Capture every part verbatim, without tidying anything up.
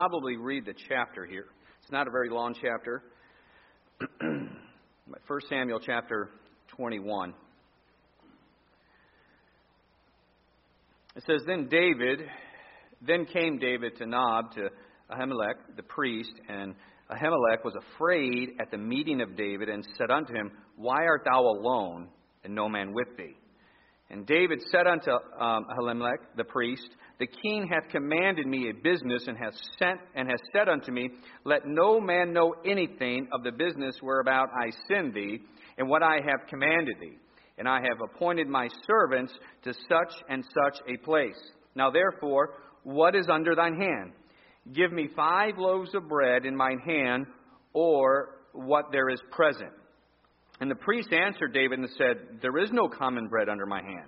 Probably read the chapter here. It's not a very long chapter. First Samuel chapter twenty-one. It says, Then David, then came David to Nob, to Ahimelech the priest, and Ahimelech was afraid at the meeting of David, and said unto him, Why art thou alone, and no man with thee? And David said unto um, Ahimelech the priest, The king hath commanded me a business, and hath sent and hath said unto me, Let no man know anything of the business whereabout I send thee, and what I have commanded thee. And I have appointed my servants to such and such a place. Now therefore, what is under thine hand? Give me five loaves of bread in mine hand, or what there is present. And the priest answered David and said, There is no common bread under my hand,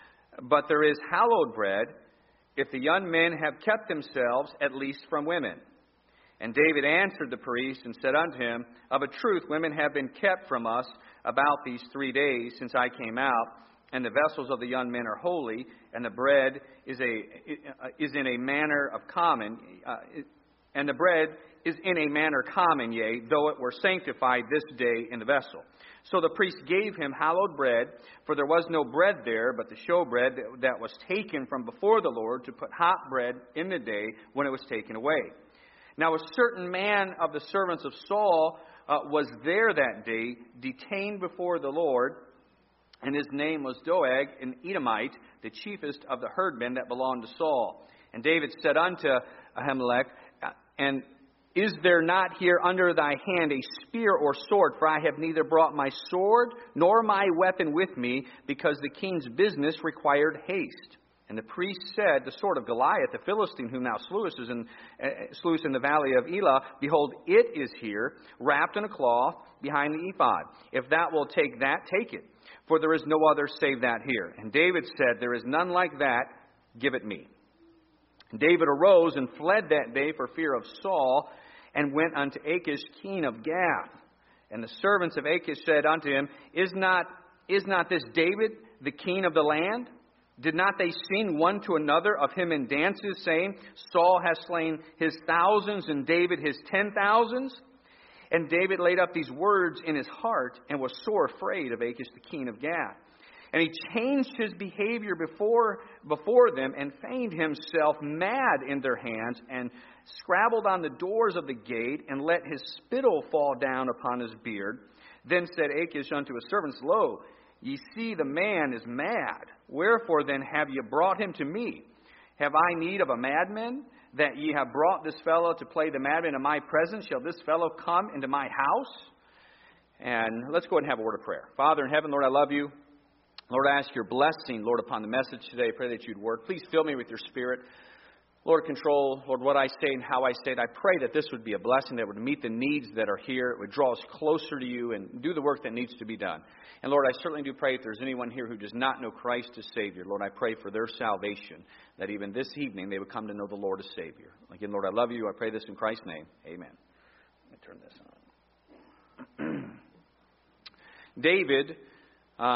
but there is hallowed bread, if the young men have kept themselves, at least from women. And David answered the priest and said unto him, Of a truth, women have been kept from us about these three days since I came out, and the vessels of the young men are holy, and the bread is a is in a manner of common, uh, and the bread is in a manner common, yea, though it were sanctified this day in the vessel. So the priest gave him hallowed bread, for there was no bread there, but the showbread that, that was taken from before the Lord to put hot bread in the day when it was taken away. Now a certain man of the servants of Saul uh, was there that day, detained before the Lord, and his name was Doeg, an Edomite, the chiefest of the herdmen that belonged to Saul. And David said unto Ahimelech, And is there not here under thy hand a spear or sword? For I have neither brought my sword nor my weapon with me, because the king's business required haste. And the priest said, The sword of Goliath, the Philistine, whom thou slewest in, uh, slewest in the valley of Elah, behold, it is here, wrapped in a cloth behind the ephod. If thou wilt take that, take it. For there is no other save that here. And David said, There is none like that, give it me. And David arose and fled that day for fear of Saul, and went unto Achish, king of Gath. And the servants of Achish said unto him, Is not, is not this David, the king of the land? Did not they sing one to another of him in dances, saying, Saul has slain his thousands, and David his ten thousands? And David laid up these words in his heart, and was sore afraid of Achish the king of Gath. And he changed his behavior before, before them, and feigned himself mad in their hands, and scrabbled on the doors of the gate, and let his spittle fall down upon his beard. Then said Achish unto his servants, Lo, ye see the man is mad. Wherefore then have ye brought him to me? Have I need of a madman, that ye have brought this fellow to play the madman in my presence? Shall this fellow come into my house? And let's go ahead and have a word of prayer. Father in heaven, Lord, I love you. Lord, I ask your blessing, Lord, upon the message today. I pray that you'd work. Please fill me with your Spirit. Lord, control, Lord, what I say and how I say it. I pray that this would be a blessing that would meet the needs that are here. It would draw us closer to you and do the work that needs to be done. And Lord, I certainly do pray if there's anyone here who does not know Christ as Savior, Lord, I pray for their salvation, that even this evening they would come to know the Lord as Savior. Again, Lord, I love you. I pray this in Christ's name. Amen. Let me turn this on. David, uh,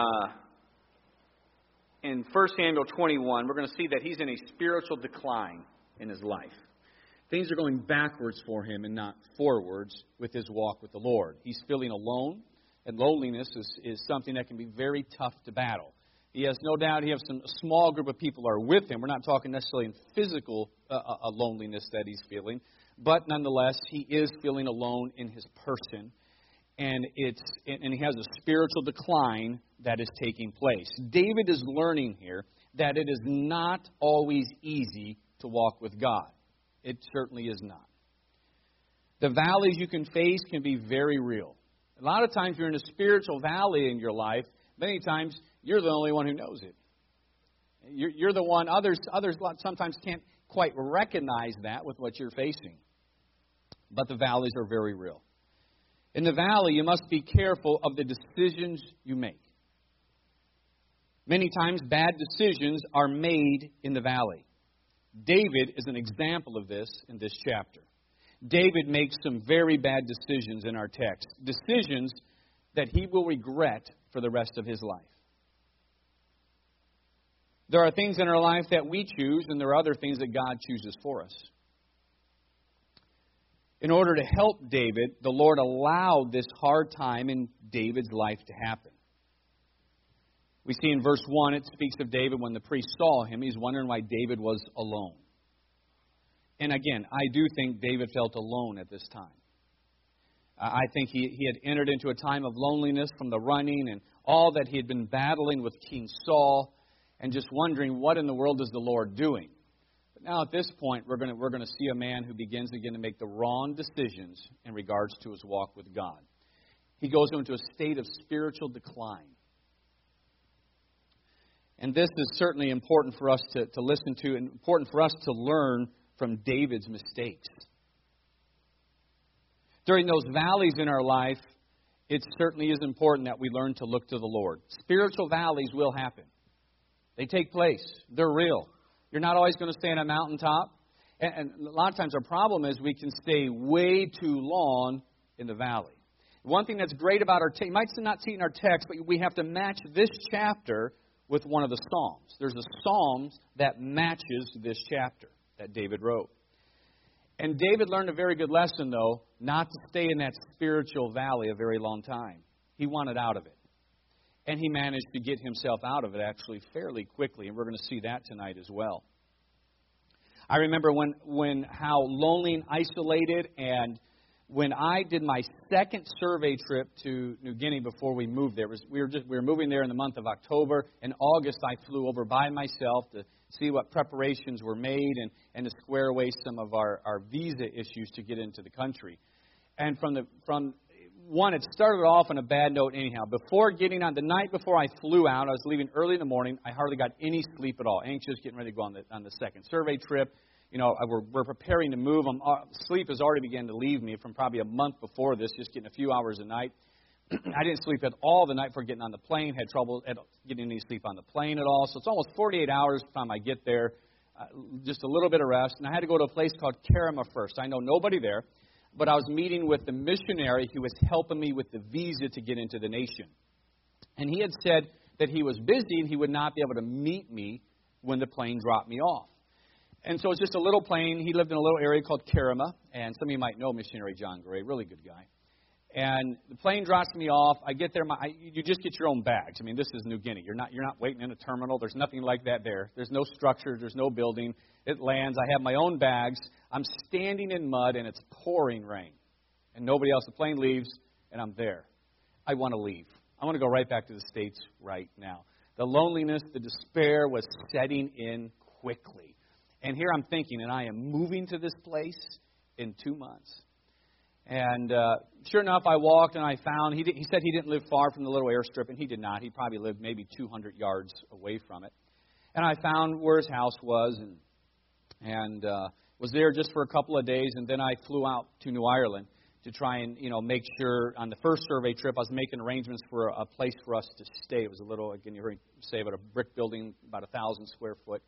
in First Samuel twenty-one, we're going to see that he's in a spiritual decline in his life. Things are going backwards for him and not forwards with his walk with the Lord. He's feeling alone, and loneliness is, is something that can be very tough to battle. He has no doubt he has some a small group of people are with him. We're not talking necessarily in physical uh, a loneliness that he's feeling, but nonetheless, he is feeling alone in his person, and it's and he has a spiritual decline that is taking place. David is learning here that it is not always easy to walk with God. It certainly is not. The valleys you can face can be very real. A lot of times you're in a spiritual valley in your life. Many times you're the only one who knows it. You're, you're the one, others, others sometimes can't quite recognize that with what you're facing. But the valleys are very real. In the valley, you must be careful of the decisions you make. Many times, bad decisions are made in the valley. David is an example of this in this chapter. David makes some very bad decisions in our text. Decisions that he will regret for the rest of his life. There are things in our life that we choose, and there are other things that God chooses for us. In order to help David, the Lord allowed this hard time in David's life to happen. We see in verse one, it speaks of David when the priest saw him. He's wondering why David was alone. And again, I do think David felt alone at this time. I think he, he had entered into a time of loneliness from the running and all that he had been battling with King Saul, and just wondering, what in the world is the Lord doing? But now at this point, we're going to, we're going to see a man who begins again to make the wrong decisions in regards to his walk with God. He goes into a state of spiritual decline. And this is certainly important for us to, to listen to and important for us to learn from David's mistakes. During those valleys in our life, it certainly is important that we learn to look to the Lord. Spiritual valleys will happen. They take place. They're real. You're not always going to stay on a mountaintop. And, and a lot of times our problem is we can stay way too long in the valley. One thing that's great about our text, you might not see it in our text, but we have to match this chapter with one of the Psalms. There's a Psalm that matches this chapter that David wrote. And David learned a very good lesson, though, not to stay in that spiritual valley a very long time. He wanted out of it. And he managed to get himself out of it actually fairly quickly. And we're going to see that tonight as well. I remember when, when how lonely and isolated, and when I did my second survey trip to New Guinea before we moved there. Was, we, were just, we were moving there in the month of October. In August, I flew over by myself to see what preparations were made and, and to square away some of our, our visa issues to get into the country. And from the from one, it started off on a bad note anyhow. Before getting on, the night before I flew out, I was leaving early in the morning. I hardly got any sleep at all. Anxious, getting ready to go on the, on the second survey trip. You know, we're, we're preparing to move. I'm, uh, sleep has already begun to leave me from probably a month before this, just getting a few hours a night. I didn't sleep at all the night before getting on the plane. Had trouble at getting any sleep on the plane at all. So it's almost forty-eight hours by the time I get there. Uh, just a little bit of rest. And I had to go to a place called Kerema first. I know nobody there, but I was meeting with the missionary who was helping me with the visa to get into the nation. And he had said that he was busy and he would not be able to meet me when the plane dropped me off. And so it's just a little plane. He lived in a little area called Kerema, and some of you might know missionary John Gray, really good guy. And the plane drops me off. I get there. My, I, you just get your own bags. I mean, this is New Guinea. You're not you're not waiting in a terminal. There's nothing like that there. There's no structure. There's no building. It lands. I have my own bags. I'm standing in mud, and it's pouring rain. And nobody else. The plane leaves, and I'm there. I want to leave. I want to go right back to the States right now. The loneliness, the despair was setting in quickly. And here I'm thinking, and I am moving to this place in two months. And uh, sure enough, I walked and I found, he, did, he said he didn't live far from the little airstrip, and he did not. He probably lived maybe two hundred yards away from it. And I found where his house was and, and uh, was there just for a couple of days. And then I flew out to New Ireland to try and, you know, make sure on the first survey trip I was making arrangements for a, a place for us to stay. It was a little, again, you heard me say about a brick building, about a thousand square foot.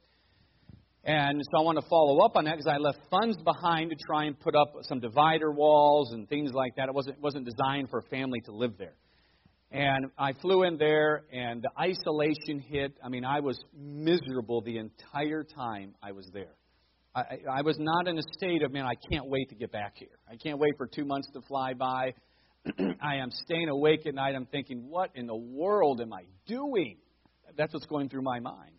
And so I want to follow up on that because I left funds behind to try and put up some divider walls and things like that. It wasn't, it wasn't designed for a family to live there. And I flew in there, and the isolation hit. I mean, I was miserable the entire time I was there. I, I was not in a state of, man, I can't wait to get back here. I can't wait for two months to fly by. I am staying awake at night. I'm thinking, what in the world am I doing? That's what's going through my mind.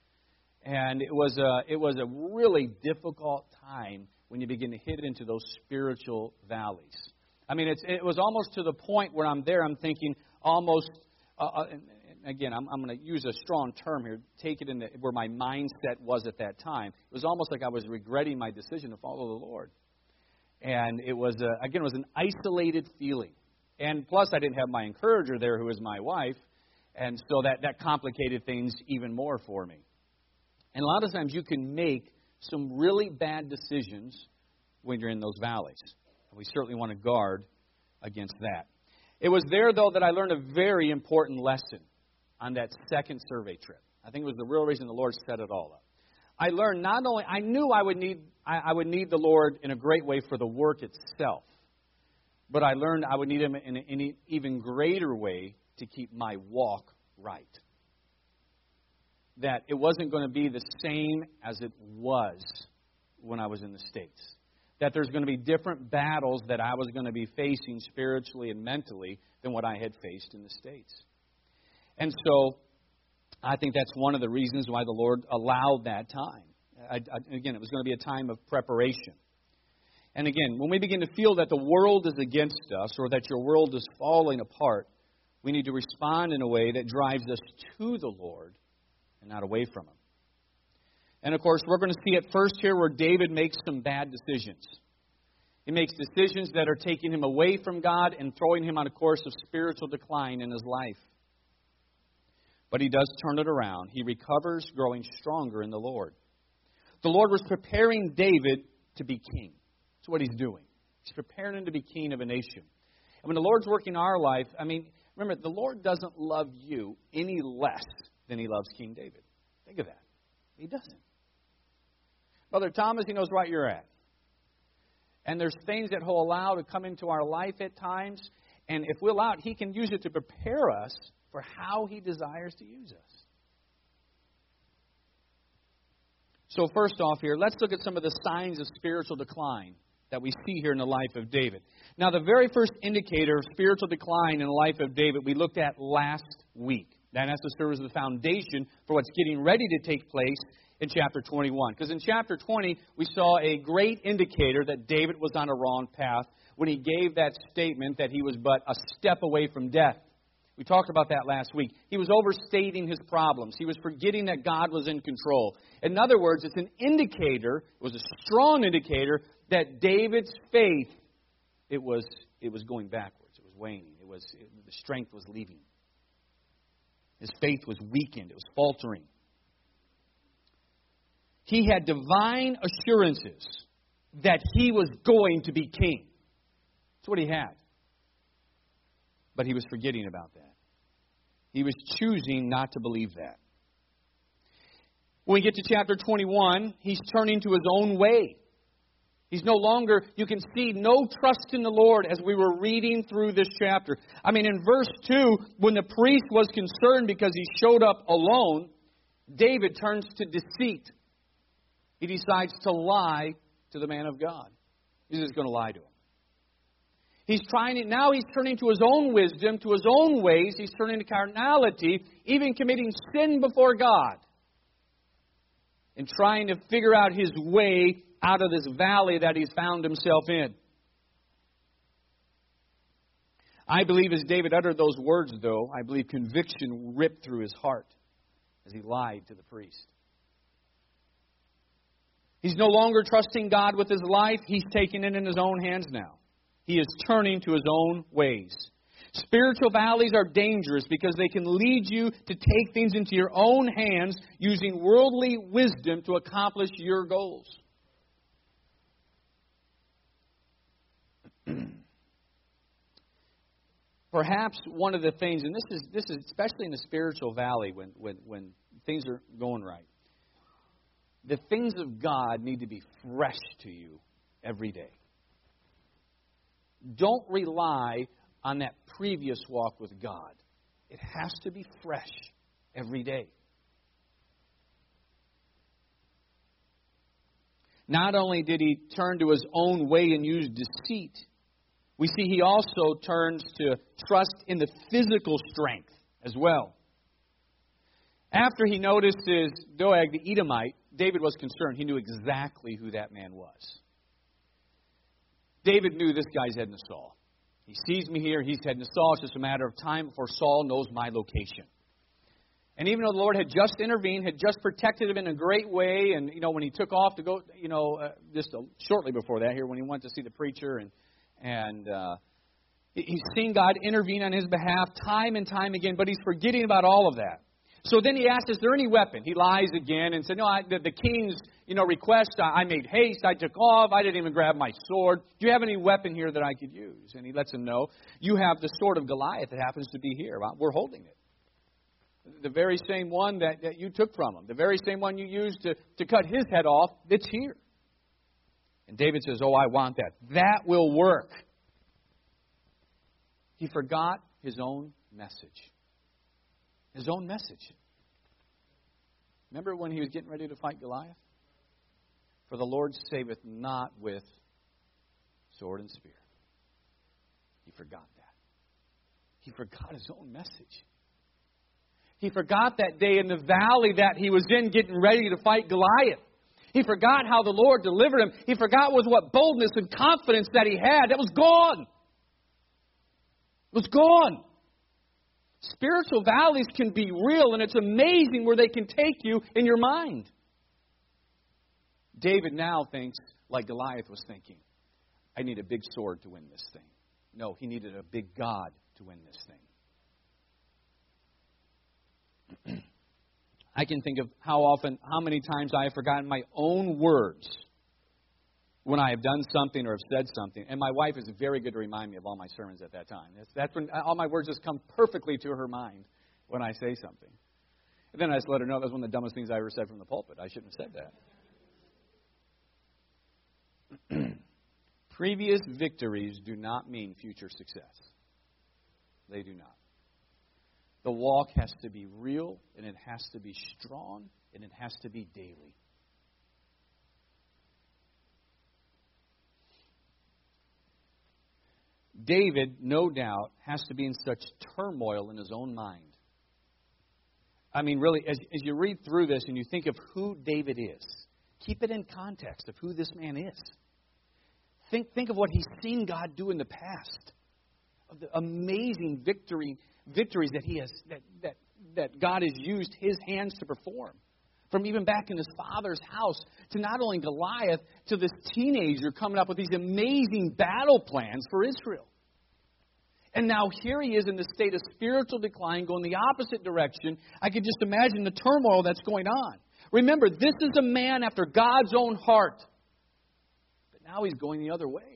And it was a it was a really difficult time when you begin to hit into those spiritual valleys. I mean, it's it was almost to the point where I'm there. I'm thinking almost. Uh, and again, I'm I'm going to use a strong term here. Take it in the, where my mindset was at that time. It was almost like I was regretting my decision to follow the Lord. And it was a, again, it was an isolated feeling. And plus, I didn't have my encourager there, who is my wife, and so that that complicated things even more for me. And a lot of times you can make some really bad decisions when you're in those valleys. And we certainly want to guard against that. It was there, though, that I learned a very important lesson on that second survey trip. I think it was the real reason the Lord set it all up. I learned not only, I knew I would need, I, I would need the Lord in a great way for the work itself, but I learned I would need Him in an even greater way to keep my walk right. That it wasn't going to be the same as it was when I was in the States. that there's going to be different battles that I was going to be facing spiritually and mentally than what I had faced in the States. And so I think that's one of the reasons why the Lord allowed that time. I, I, again, it was going to be a time of preparation. And again, when we begin to feel that the world is against us or that your world is falling apart, we need to respond in a way that drives us to the Lord and not away from Him. And of course, we're going to see at first here where David makes some bad decisions. He makes decisions that are taking him away from God and throwing him on a course of spiritual decline in his life. But he does turn it around. He recovers, growing stronger in the Lord. The Lord was preparing David to be king. That's what He's doing. He's preparing him to be king of a nation. And when the Lord's working our life, I mean, remember, the Lord doesn't love you any less than He loves King David. Think of that. He doesn't. Brother Thomas, He knows right you're at. And there's things that He'll allow to come into our life at times. And if we allow it, He can use it to prepare us for how He desires to use us. So first off here, let's look at some of the signs of spiritual decline that we see here in the life of David. Now, the very first indicator of spiritual decline in the life of David we looked at last week. That has to serve as the foundation for what's getting ready to take place in chapter twenty-one. Because in chapter twenty, we saw a great indicator that David was on a wrong path when he gave that statement that he was but a step away from death. We talked about that last week. He was overstating his problems. He was forgetting that God was in control. In other words, it's an indicator, it was a strong indicator, that David's faith, it was it was going backwards. It was waning. It was it, the strength was leaving. His faith was weakened. It was faltering. He had divine assurances that he was going to be king. That's what he had. But he was forgetting about that. He was choosing not to believe that. When we get to chapter twenty-one, he's turning to his own way. He's no longer, you can see, no trust in the Lord as we were reading through this chapter. I mean, in verse two, when the priest was concerned because he showed up alone, David turns to deceit. He decides to lie to the man of God. He's just going to lie to him. He's trying it. Now he's turning to his own wisdom, to his own ways. He's turning to carnality, even committing sin before God. And trying to figure out his way out of this valley that he's found himself in. I believe as David uttered those words, though, I believe conviction ripped through his heart as he lied to the priest. He's no longer trusting God with his life. He's taking it in his own hands now. He is turning to his own ways. Spiritual valleys are dangerous because they can lead you to take things into your own hands using worldly wisdom to accomplish your goals. Perhaps one of the things, and this is this is especially in the spiritual valley when, when, when things are going right, the things of God need to be fresh to you every day. Don't rely on that previous walk with God. It has to be fresh every day. Not only did he turn to his own way and use deceit, we see he also turns to trust in the physical strength as well. After he notices Doeg the Edomite, David was concerned. He knew exactly who that man was. David knew this guy's heading to Saul. He sees me here, he's heading to Saul. It's just a matter of time before Saul knows my location. And even though the Lord had just intervened, had just protected him in a great way, and, you know, when he took off to go, you know, uh, just uh, shortly before that here, when he went to see the preacher, and, and uh, he's seen God intervene on his behalf time and time again, but he's forgetting about all of that. So then he asks, is there any weapon? He lies again and said, no, I, the, the king's, you know, request, I, I made haste, I took off, I didn't even grab my sword. Do you have any weapon here that I could use? And he lets him know, you have the sword of Goliath that happens to be here. Well, we're holding it. The very same one that, that you took from him. The very same one you used to, to cut his head off, it's here. And David says, oh, I want that. That will work. He forgot his own message. His own message. Remember when he was getting ready to fight Goliath? For the Lord saveth not with sword and spear. He forgot that. He forgot his own message. He forgot that day in the valley that he was in getting ready to fight Goliath. He forgot how the Lord delivered him. He forgot with what boldness and confidence that he had. That was gone. It was gone. Spiritual valleys can be real, and it's amazing where they can take you in your mind. David now thinks like Goliath was thinking. I need a big sword to win this thing. No, he needed a big God to win this thing. I can think of how often, how many times I have forgotten my own words when I have done something or have said something. And my wife is very good to remind me of all my sermons at that time. That's, that's when all my words just come perfectly to her mind when I say something. And then I just let her know that was one of the dumbest things I ever said from the pulpit. I shouldn't have said that. Previous victories do not mean future success. They do not. The walk has to be real, and it has to be strong, and it has to be daily. David, no doubt, has to be in such turmoil in his own mind. I mean, really, as, as you read through this and you think of who David is, keep it in context of who this man is. Think, think of what he's seen God do in the past, of the amazing victory victories that he has, that, that, that God has used his hands to perform. From even back in his father's house to not only Goliath, to this teenager coming up with these amazing battle plans for Israel. And now here he is in the state of spiritual decline, going the opposite direction. I could just imagine the turmoil that's going on. Remember, this is a man after God's own heart. But now he's going the other way.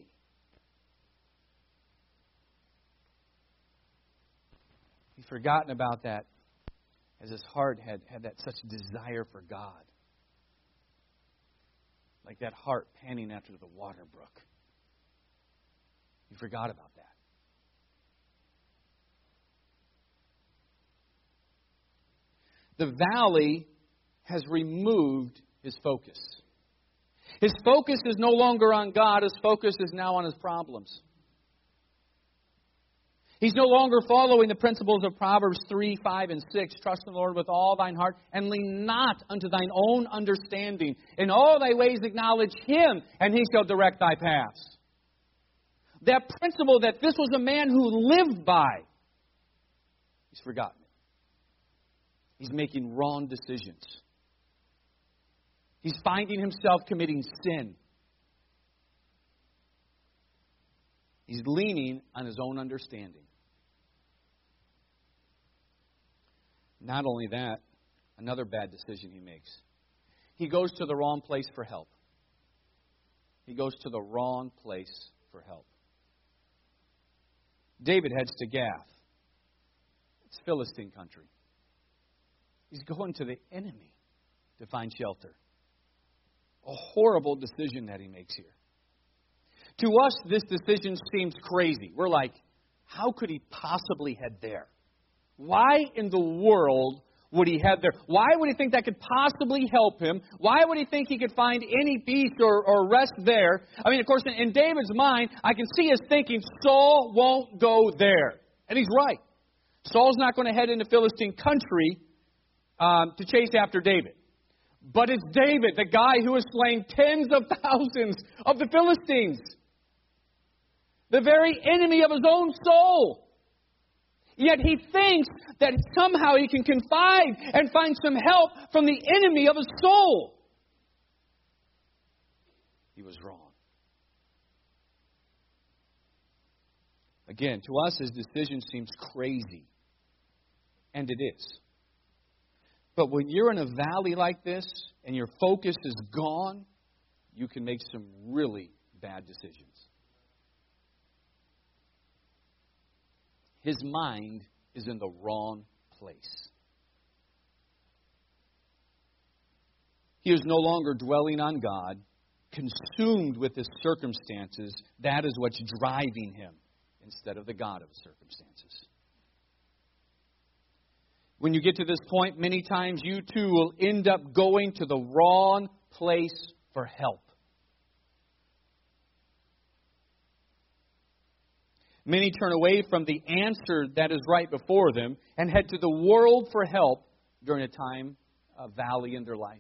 He's forgotten about that as his heart had, had that such desire for God. Like that heart panting after the water brook. He forgot about that. The valley has removed his focus. His focus is no longer on God. His focus is now on his problems. He's no longer following the principles of Proverbs three, five, and six. Trust in the Lord with all thine heart, and lean not unto thine own understanding. In all thy ways acknowledge him, and he shall direct thy paths. That principle that this was a man who lived by, he's forgotten it. He's making wrong decisions. He's finding himself committing sin. He's leaning on his own understanding. Not only that, another bad decision he makes. He goes to the wrong place for help. He goes to the wrong place for help. David heads to Gath. It's Philistine country. He's going to the enemy to find shelter. A horrible decision that he makes here. To us, this decision seems crazy. We're like, how could he possibly head there? Why in the world would he head there? Why would he think that could possibly help him? Why would he think he could find any peace or, or rest there? I mean, of course, in, in David's mind, I can see his thinking, Saul won't go there. And he's right. Saul's not going to head into Philistine country um, to chase after David. But it's David, the guy who has slain tens of thousands of the Philistines. The very enemy of his own soul. Yet he thinks that somehow he can confide and find some help from the enemy of his soul. He was wrong. Again, to us his decision seems crazy. And it is. But when you're in a valley like this and your focus is gone, you can make some really bad decisions. His mind is in the wrong place. He is no longer dwelling on God, consumed with his circumstances. That is what's driving him instead of the God of his circumstances. When you get to this point, many times you too will end up going to the wrong place for help. Many turn away from the answer that is right before them and head to the world for help during a time of valley in their life.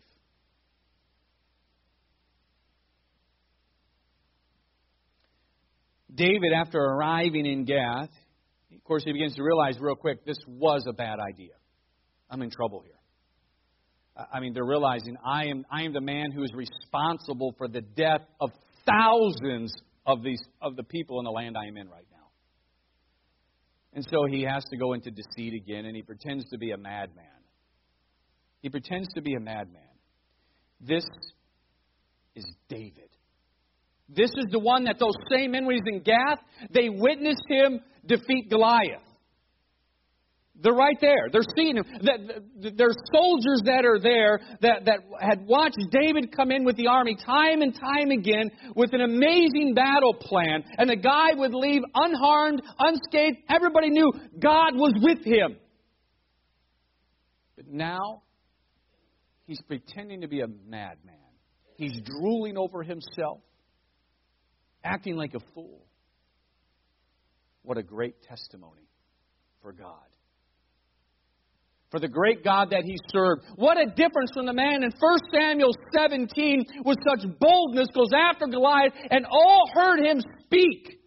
David, after arriving in Gath, of course, he begins to realize real quick, this was a bad idea. I'm in trouble here. I mean, they're realizing I am I am the man who is responsible for the death of thousands of these of the people in the land I am in right now. And so he has to go into deceit again, and he pretends to be a madman. He pretends to be a madman. This is David. This is the one that those same men, when he's in Gath, they witnessed him defeat Goliath. They're right there. They're seeing him. There's soldiers that are there that, that had watched David come in with the army time and time again with an amazing battle plan. And the guy would leave unharmed, unscathed. Everybody knew God was with him. But now, he's pretending to be a madman. He's drooling over himself, acting like a fool. What a great testimony for God. For the great God that he served. What a difference from the man in First Samuel seventeen with such boldness goes after Goliath and all heard him speak.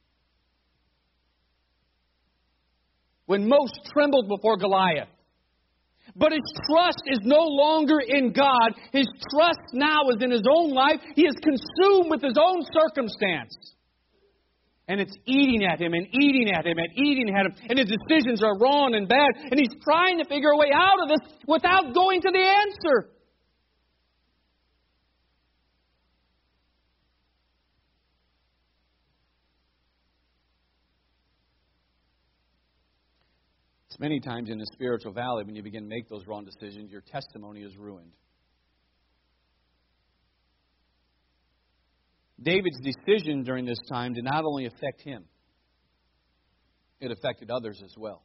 When most trembled before Goliath. But his trust is no longer in God. His trust now is in his own life. He is consumed with his own circumstance. And it's eating at him and eating at him and eating at him. And his decisions are wrong and bad. And he's trying to figure a way out of this without going to the answer. It's many times in the spiritual valley when you begin to make those wrong decisions, your testimony is ruined. David's decision during this time did not only affect him, it affected others as well.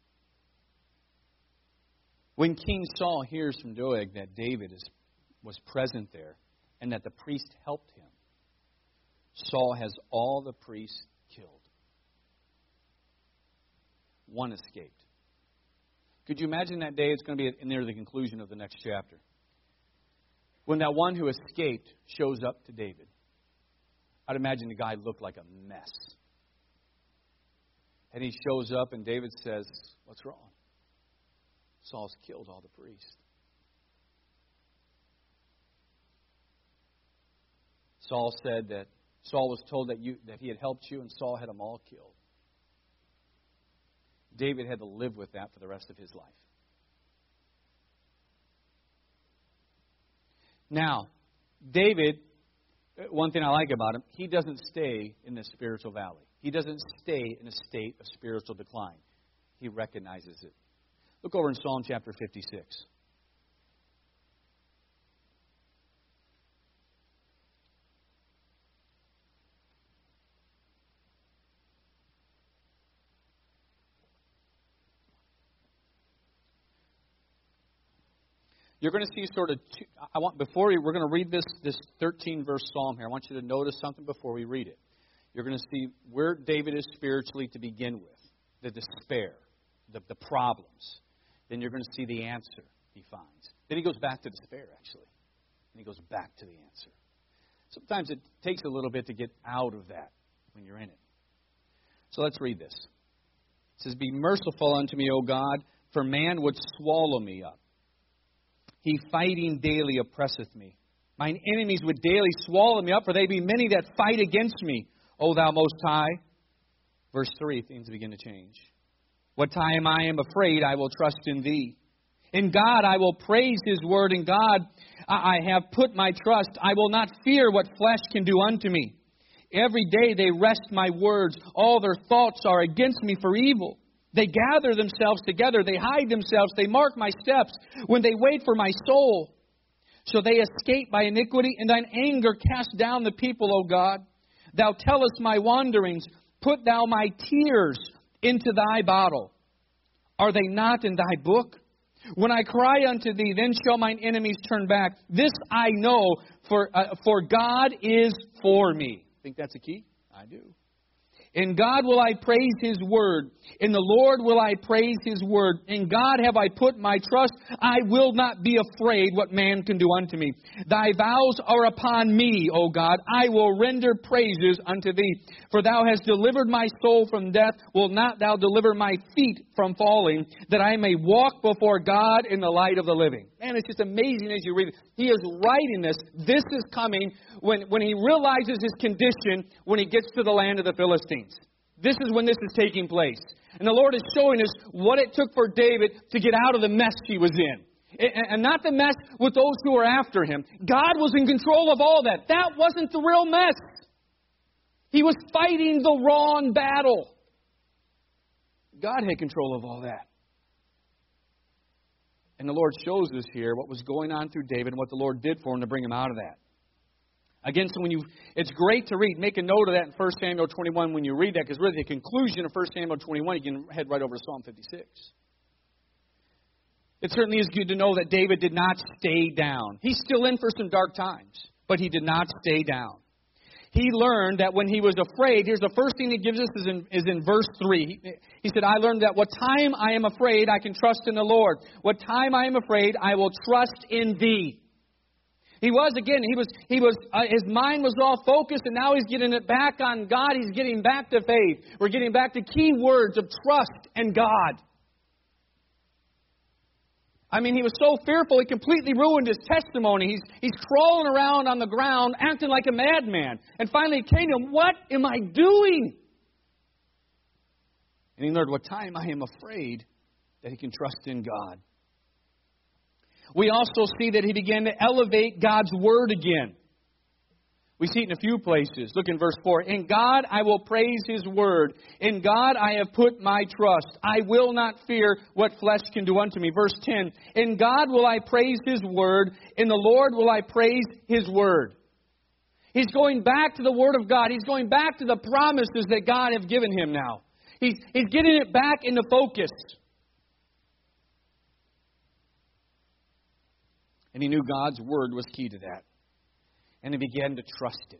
When King Saul hears from Doeg that David is, was present there and that the priest helped him, Saul has all the priests killed. One escaped. Could you imagine that day? It's going to be near the conclusion of the next chapter. When that one who escaped shows up to David. I'd imagine the guy looked like a mess. And he shows up and David says, "What's wrong?" Saul's killed all the priests. Saul said that Saul was told that you that he had helped you and Saul had them all killed. David had to live with that for the rest of his life. Now, David, one thing I like about him, he doesn't stay in the spiritual valley. He doesn't stay in a state of spiritual decline. He recognizes it. Look over in Psalm chapter fifty-six. You're going to see sort of, two, I want, before we, we're going to read this, this thirteen verse psalm here, I want you to notice something before we read it. You're going to see where David is spiritually to begin with, the despair, the, the problems. Then you're going to see the answer he finds. Then he goes back to despair, actually. And he goes back to the answer. Sometimes it takes a little bit to get out of that when you're in it. So let's read this. It says, "Be merciful unto me, O God, for man would swallow me up. He fighting daily oppresseth me. Mine enemies would daily swallow me up, for they be many that fight against me. O thou most high." Verse three, things begin to change. "What time I am afraid, I will trust in thee. In God I will praise his word. In God I have put my trust. I will not fear what flesh can do unto me. Every day they wrest my words. All their thoughts are against me for evil. They gather themselves together. They hide themselves. They mark my steps when they wait for my soul. So they escape by iniquity, and thine anger cast down the people, O God. Thou tellest my wanderings. Put thou my tears into thy bottle. Are they not in thy book? When I cry unto thee, then shall mine enemies turn back. This I know, for uh, for God is for me." Think that's a key? I do. In God will I praise His word. In the Lord will I praise His word. In God have I put my trust. I will not be afraid what man can do unto me. Thy vows are upon me, O God. I will render praises unto Thee. For Thou hast delivered my soul from death. Will not Thou deliver my feet from falling, that I may walk before God in the light of the living. Man, it's just amazing as you read it. He is writing this. This is coming when, when he realizes his condition when he gets to the land of the Philistines. This is when this is taking place. And the Lord is showing us what it took for David to get out of the mess he was in. And not the mess with those who were after him. God was in control of all that. That wasn't the real mess. He was fighting the wrong battle. God had control of all that. And the Lord shows us here what was going on through David and what the Lord did for him to bring him out of that. Again, so when you, it's great to read. Make a note of that in First Samuel twenty-one when you read that, because really the conclusion of First Samuel twenty-one, you can head right over to Psalm fifty-six. It certainly is good to know that David did not stay down. He's still in for some dark times, but he did not stay down. He learned that when he was afraid, here's the first thing he gives us is in, is in verse three. He, he said, I learned that what time I am afraid, I can trust in the Lord. What time I am afraid, I will trust in Thee. He was, again, he was, he was, uh, his mind was all focused, and now he's getting it back on God. He's getting back to faith. We're getting back to key words of trust and God. I mean, he was so fearful, he completely ruined his testimony. He's, he's crawling around on the ground, acting like a madman. And finally it came to him, what am I doing? And he learned, what time I am afraid, that he can trust in God. We also see that he began to elevate God's word again. We see it in a few places. Look in verse four. In God I will praise His word. In God I have put my trust. I will not fear what flesh can do unto me. Verse ten. In God will I praise His word. In the Lord will I praise His word. He's going back to the word of God. He's going back to the promises that God has given him now. He's, he's getting it back into focus. And he knew God's word was key to that. And he began to trust it.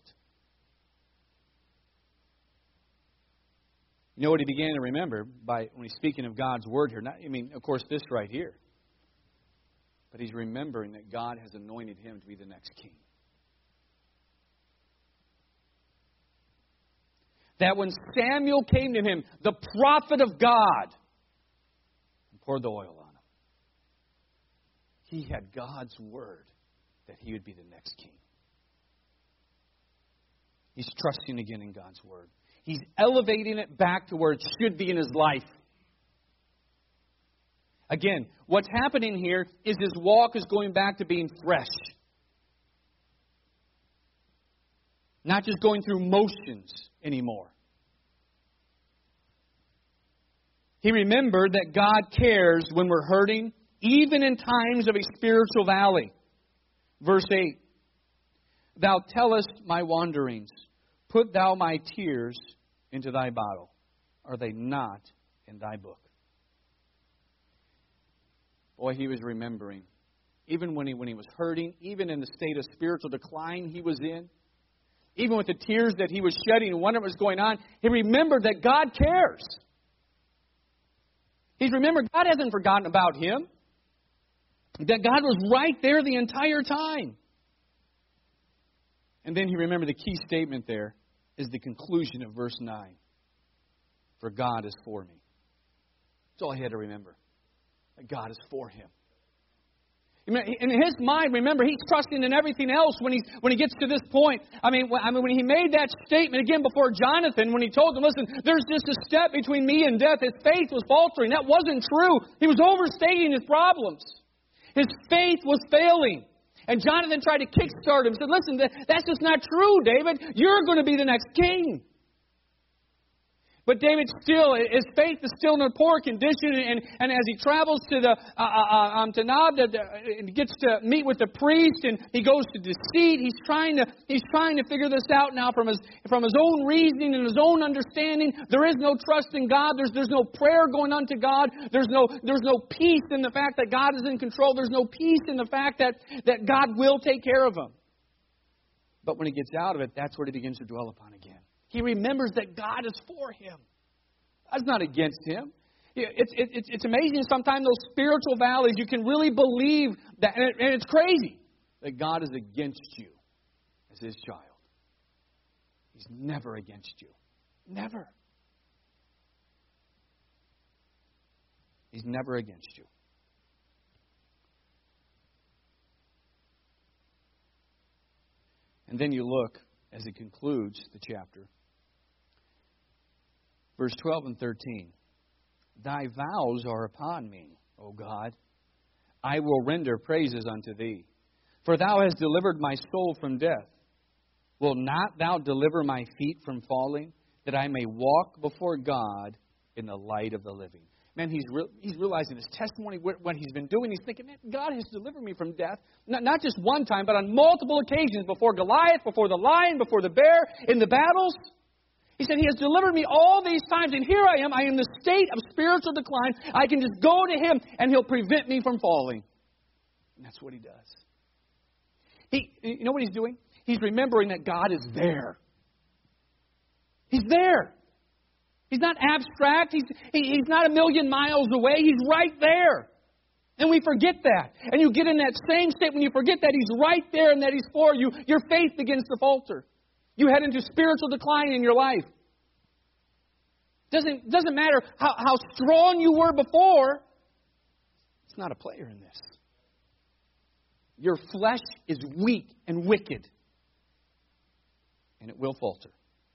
You know what he began to remember by when he's speaking of God's word here? Not, I mean, of course, this right here. But he's remembering that God has anointed him to be the next king. That when Samuel came to him, the prophet of God, and poured the oil on him, he had God's word that he would be the next king. He's trusting again in God's word. He's elevating it back to where it should be in his life. Again, what's happening here is his walk is going back to being fresh. Not just going through motions anymore. He remembered that God cares when we're hurting, even in times of a spiritual valley. Verse eight. Thou tellest my wanderings. Put thou my tears into thy bottle. Are they not in thy book? Boy, he was remembering. Even when he, when he was hurting, even in the state of spiritual decline he was in, even with the tears that he was shedding and wondering what was going on, he remembered that God cares. He's remembered God hasn't forgotten about him. That God was right there the entire time. And then he remembered the key statement there is the conclusion of verse nine. For God is for me. That's all he had to remember. That God is for him. In his mind, remember, he's trusting in everything else when he, when he gets to this point. I mean, I mean, when he made that statement again before Jonathan, when he told him, listen, there's just a step between me and death, his faith was faltering. That wasn't true. He was overstating his problems. His faith was failing. And Jonathan tried to kickstart him. He said, listen, that's just not true, David. You're going to be the next king. But David still, his faith is still in a poor condition, and, and as he travels to the uh, uh, um, to Nob, to the, and gets to meet with the priest, and he goes to deceit. He's trying to he's trying to figure this out now from his from his own reasoning and his own understanding. There is no trust in God. There's there's no prayer going unto God. There's no there's no peace in the fact that God is in control. There's no peace in the fact that that God will take care of him. But when he gets out of it, that's what he begins to dwell upon again. He remembers that God is for him. God's not against him. It's, it's, it's amazing sometimes those spiritual valleys, you can really believe that, and, it, and it's crazy, that God is against you as his child. He's never against you. Never. He's never against you. And then you look, as it concludes the chapter, verse twelve and thirteen. Thy vows are upon me, O God. I will render praises unto thee. For thou hast delivered my soul from death. Will not thou deliver my feet from falling, that I may walk before God in the light of the living? Man, he's re- he's realizing his testimony, what he's been doing. He's thinking, man, God has delivered me from death. Not, not just one time, but on multiple occasions. Before Goliath, before the lion, before the bear, in the battles. He said, he has delivered me all these times, and here I am. I am in the state of spiritual decline. I can just go to him, and he'll prevent me from falling. And that's what he does. He, you know what he's doing? He's remembering that God is there. He's there. He's not abstract. He's, he, he's not a million miles away. He's right there. And we forget that. And you get in that same state when you forget that he's right there and that he's for you. Your faith begins to falter. You head into spiritual decline in your life. Doesn't, doesn't matter how, how strong you were before. It's not a player in this. Your flesh is weak and wicked. And it will falter.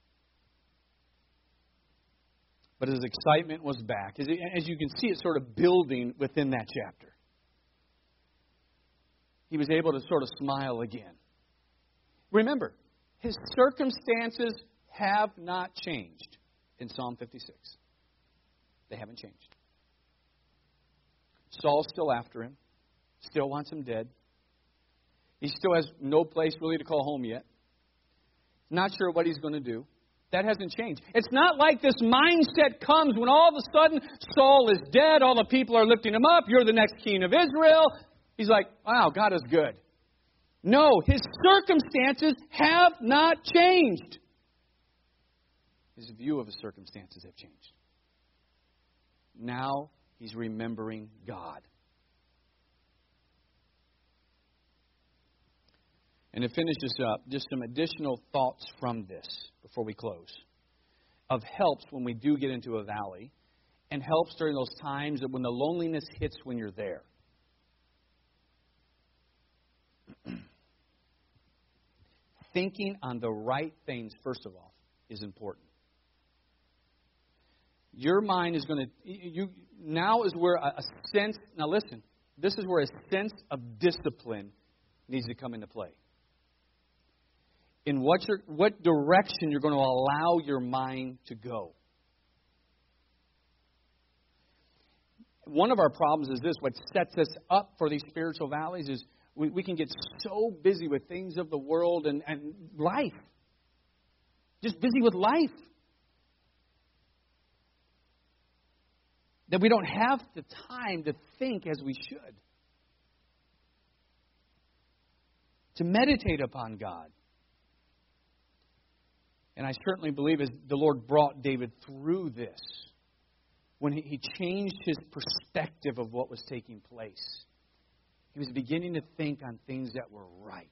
But his excitement was back. As, as you can see, it sort of building within that chapter. He was able to sort of smile again. Remember, his circumstances have not changed in Psalm fifty-six. They haven't changed. Saul's still after him. Still wants him dead. He still has no place really to call home yet. Not sure what he's going to do. That hasn't changed. It's not like this mindset comes when all of a sudden Saul is dead, all the people are lifting him up, you're the next king of Israel. He's like, wow, God is good. No, his circumstances have not changed. His view of his circumstances have changed. Now he's remembering God. And to finish this up, just some additional thoughts from this before we close. Of helps when we do get into a valley, and helps during those times that when the loneliness hits when you're there. Thinking on the right things, first of all, is important. Your mind is going to, you now is where a, a sense, now listen, this is where a sense of discipline needs to come into play. In what, your, what direction you're going to allow your mind to go. One of our problems is this, what sets us up for these spiritual valleys is we, we can get so busy with things of the world and, and life. Just busy with life. That we don't have the time to think as we should. To meditate upon God. And I certainly believe as the Lord brought David through this, when he changed his perspective of what was taking place, he was beginning to think on things that were right.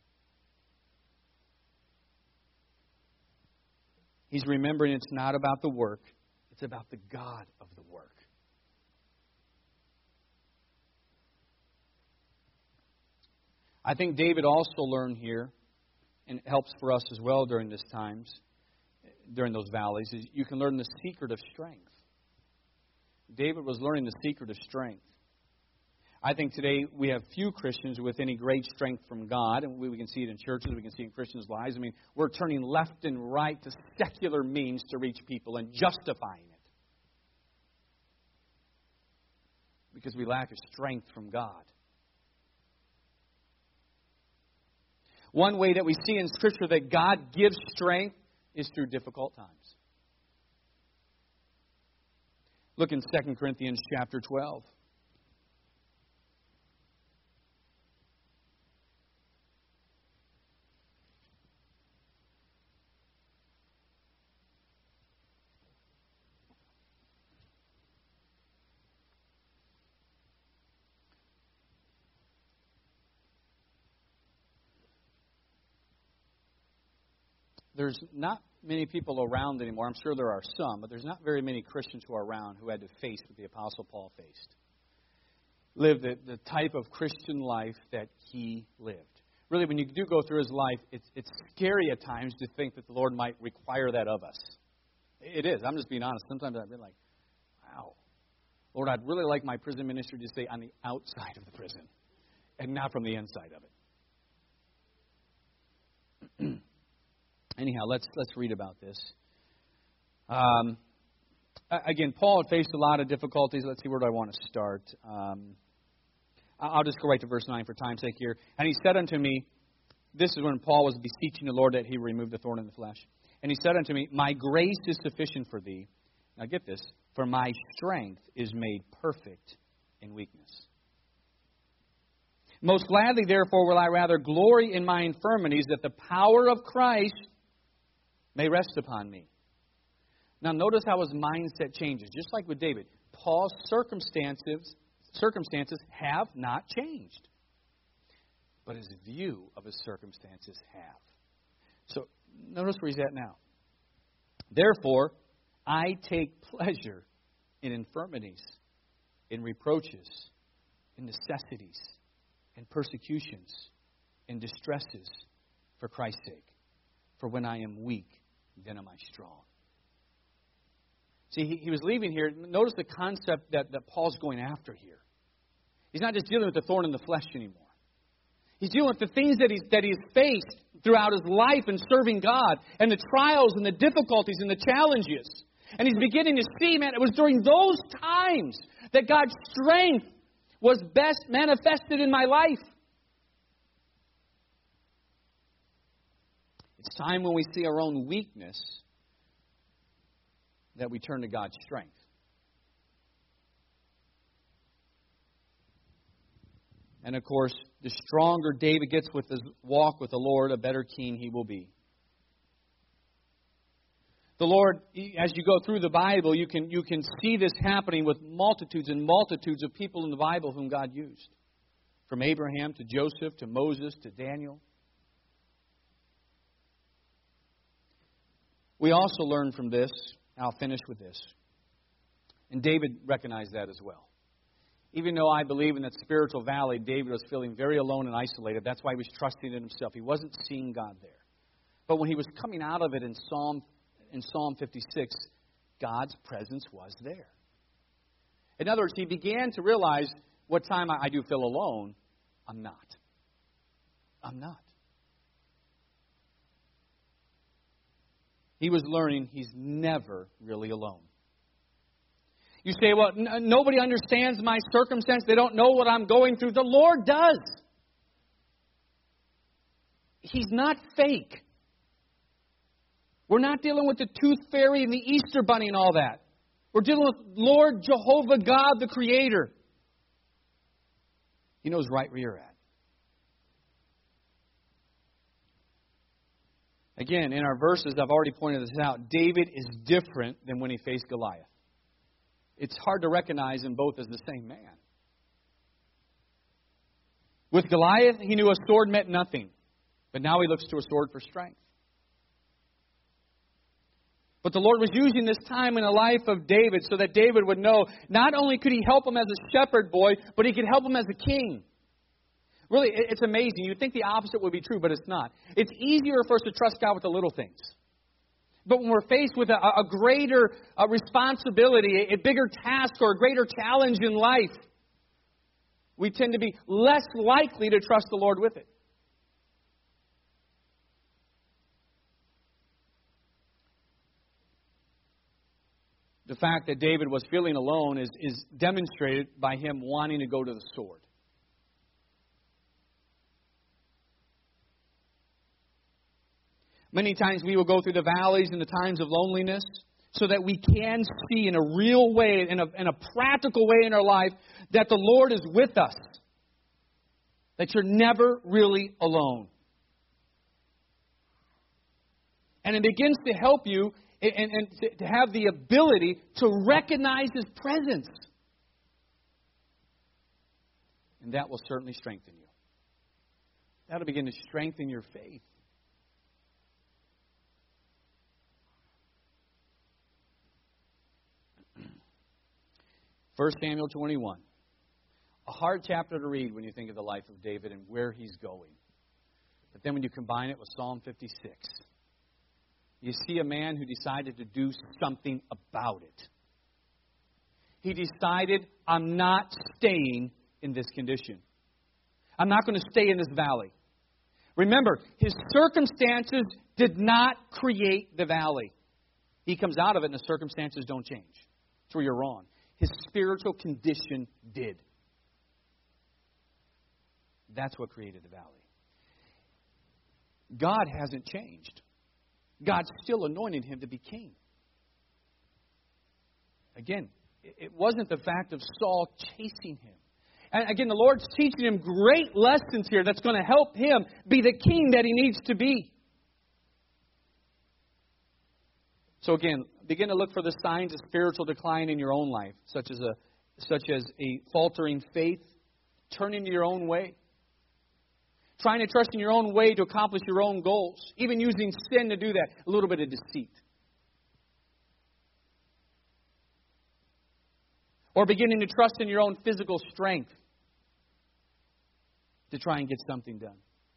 He's remembering it's not about the work, it's about the God of the work. I think David also learned here, and it helps for us as well during these times, during those valleys, is you can learn the secret of strength. David was learning the secret of strength. I think today we have few Christians with any great strength from God, and we, we can see it in churches, we can see it in Christians' lives. I mean, we're turning left and right to secular means to reach people and justifying it. Because we lack a strength from God. One way that we see in Scripture that God gives strength is through difficult times. Look in Second Corinthians chapter twelve. there's not many people around anymore. I'm sure there are some, but there's not very many Christians who are around who had to face what the Apostle Paul faced. Lived the, the type of Christian life that he lived. Really, when you do go through his life, it's, it's scary at times to think that the Lord might require that of us. It is. I'm just being honest. Sometimes I've been like, wow. Lord, I'd really like my prison ministry to stay on the outside of the prison and not from the inside of it. Anyhow, let's let's read about this. Um, again, Paul had faced a lot of difficulties. Let's see, where do I want to start? Um, I'll just go right to verse nine for time's sake here. And he said unto me, this is when Paul was beseeching the Lord that he remove the thorn in the flesh. And he said unto me, my grace is sufficient for thee. Now get this, for my strength is made perfect in weakness. Most gladly, therefore, will I rather glory in my infirmities, that the power of Christ may rest upon me. Now notice how his mindset changes. Just like with David, Paul's circumstances circumstances have not changed. But his view of his circumstances have. So notice where he's at now. Therefore, I take pleasure in infirmities, in reproaches, in necessities, in persecutions, in distresses, for Christ's sake. For when I am weak, then am I strong. See, he, he was leaving here. Notice the concept that, that Paul's going after here. He's not just dealing with the thorn in the flesh anymore. He's dealing with the things that he's, that he's faced throughout his life in serving God, and the trials and the difficulties and the challenges. And he's beginning to see, man, it was during those times that God's strength was best manifested in my life. It's time when we see our own weakness that we turn to God's strength. And of course, the stronger David gets with his walk with the Lord, a better king he will be. The Lord, as you go through the Bible, you can you can see this happening with multitudes and multitudes of people in the Bible whom God used. From Abraham to Joseph to Moses to Daniel. We also learn from this, and I'll finish with this. And David recognized that as well. Even though I believe in that spiritual valley, David was feeling very alone and isolated. That's why he was trusting in himself. He wasn't seeing God there. But when he was coming out of it in Psalm in Psalm fifty-six, God's presence was there. In other words, he began to realize, what time I, I do feel alone, I'm not. I'm not. He was learning he's never really alone. You say, well, n- nobody understands my circumstance. They don't know what I'm going through. The Lord does. He's not fake. We're not dealing with the tooth fairy and the Easter bunny and all that. We're dealing with Lord Jehovah God, the Creator. He knows right where you're at. Again, in our verses, I've already pointed this out. David is different than when he faced Goliath. It's hard to recognize them both as the same man. With Goliath, he knew a sword meant nothing. But now he looks to a sword for strength. But the Lord was using this time in the life of David so that David would know not only could he help him as a shepherd boy, but he could help him as a king. Really, it's amazing. You'd think the opposite would be true, but it's not. It's easier for us to trust God with the little things. But when we're faced with a, a greater a responsibility, a bigger task, or a greater challenge in life, we tend to be less likely to trust the Lord with it. The fact that David was feeling alone is, is demonstrated by him wanting to go to the sword. Many times we will go through the valleys and the times of loneliness so that we can see in a real way, in a, in a practical way in our life, that the Lord is with us. That you're never really alone. And it begins to help you and, and to have the ability to recognize His presence. And that will certainly strengthen you. That'll begin to strengthen your faith. First Samuel twenty-one. A hard chapter to read when you think of the life of David and where he's going. But then when you combine it with Psalm fifty-six, you see a man who decided to do something about it. He decided, I'm not staying in this condition. I'm not going to stay in this valley. Remember, his circumstances did not create the valley. He comes out of it and the circumstances don't change. That's where you're wrong. His spiritual condition did. That's what created the valley. God hasn't changed. God still anointed him to be king. Again, it wasn't the fact of Saul chasing him. And again, the Lord's teaching him great lessons here that's going to help him be the king that he needs to be. So again, begin to look for the signs of spiritual decline in your own life, such as a such as a faltering faith, turning to your own way, trying to trust in your own way to accomplish your own goals, even using sin to do that, a little bit of deceit. Or beginning to trust in your own physical strength to try and get something done.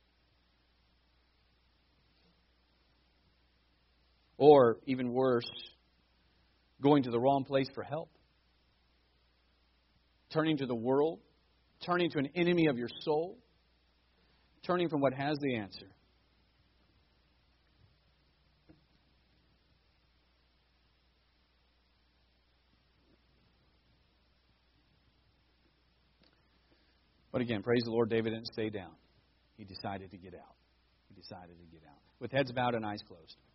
Or, even worse, going to the wrong place for help. Turning to the world. Turning to an enemy of your soul. Turning from what has the answer. But again, praise the Lord, David didn't stay down. He decided to get out. He decided to get out. With heads bowed and eyes closed.